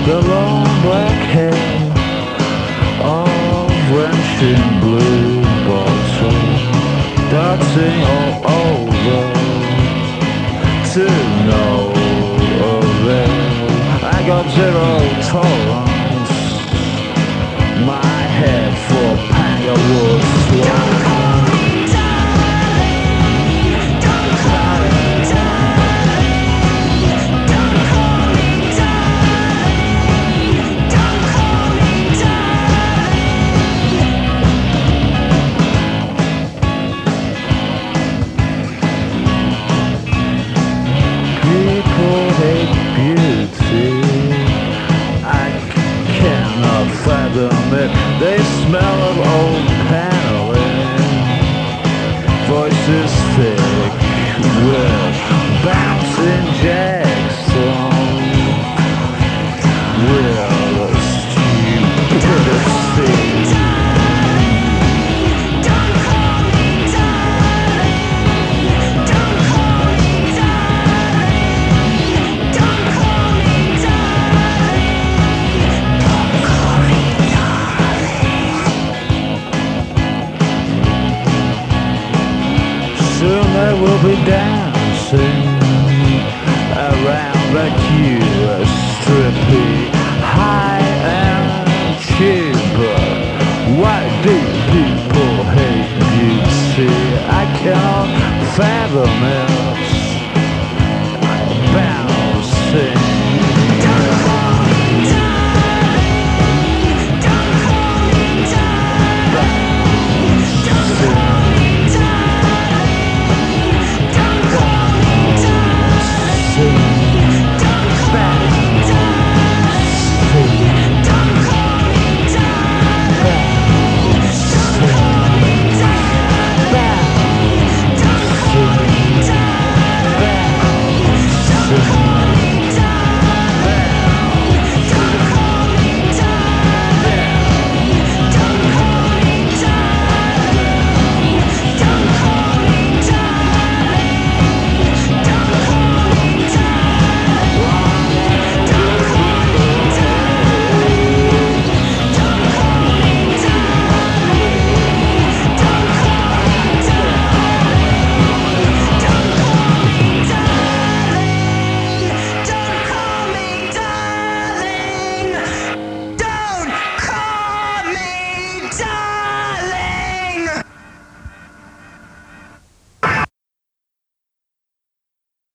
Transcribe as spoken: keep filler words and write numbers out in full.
The long black hair of wrenching blue bottle darting all over to no avail. I got zero tolerance. My head for panga would flow. They smell of old paneling, voices thick with bouncing jacks on real stupidity. Soon they will be dancing around the queue, strippy, high and cheap. Why do people hate beauty? I cannot fathom it.